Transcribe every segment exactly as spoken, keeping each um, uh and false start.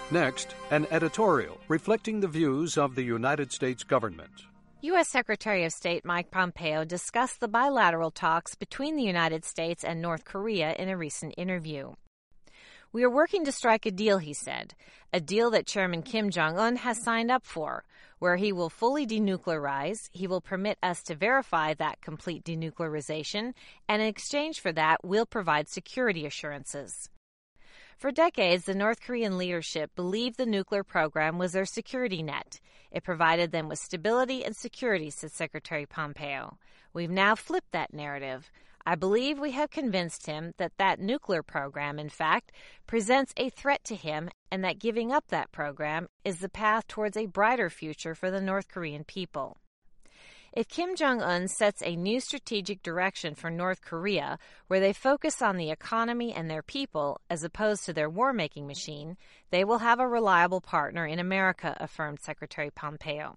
Next, an editorial reflecting the views of the United States government. U S. Secretary of State Mike Pompeo discussed the bilateral talks between the United States and North Korea in a recent interview. "We are working to strike a deal," he said, a deal that Chairman Kim Jong-un has signed up for, where he will fully denuclearize, he will permit us to verify that complete denuclearization, and in exchange for that, we'll provide security assurances. For decades, the North Korean leadership believed the nuclear program was their security net. It provided them with stability and security, said Secretary Pompeo. We've now flipped that narrative. I believe we have convinced him that that nuclear program, in fact, presents a threat to him and that giving up that program is the path towards a brighter future for the North Korean people. If Kim Jong-un sets a new strategic direction for North Korea where they focus on the economy and their people as opposed to their war-making machine, they will have a reliable partner in America, affirmed Secretary Pompeo.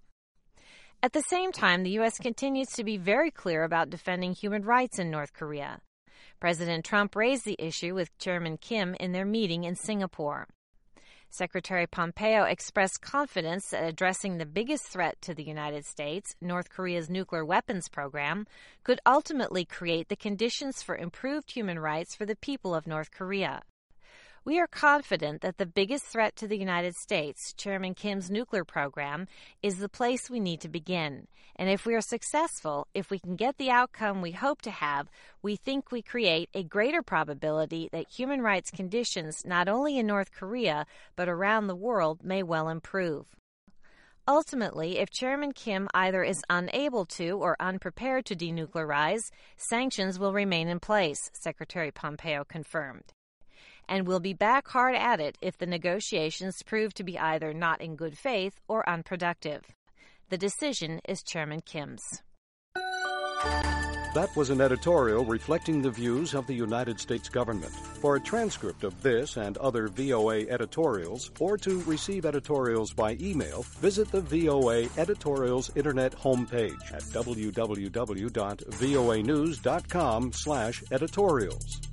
At the same time, the U S continues to be very clear about defending human rights in North Korea. President Trump raised the issue with Chairman Kim in their meeting in Singapore. Secretary Pompeo expressed confidence that addressing the biggest threat to the United States, North Korea's nuclear weapons program, could ultimately create the conditions for improved human rights for the people of North Korea. We are confident that the biggest threat to the United States, Chairman Kim's nuclear program, is the place we need to begin. And if we are successful, if we can get the outcome we hope to have, we think we create a greater probability that human rights conditions not only in North Korea but around the world may well improve. Ultimately, if Chairman Kim either is unable to or unprepared to denuclearize, sanctions will remain in place, Secretary Pompeo confirmed. And we'll be back hard at it if the negotiations prove to be either not in good faith or unproductive. The decision is Chairman Kim's. That was an editorial reflecting the views of the United States government. For a transcript of this and other V O A editorials, or to receive editorials by email, visit the V O A Editorials Internet homepage at w w w dot voa news dot com slash editorials.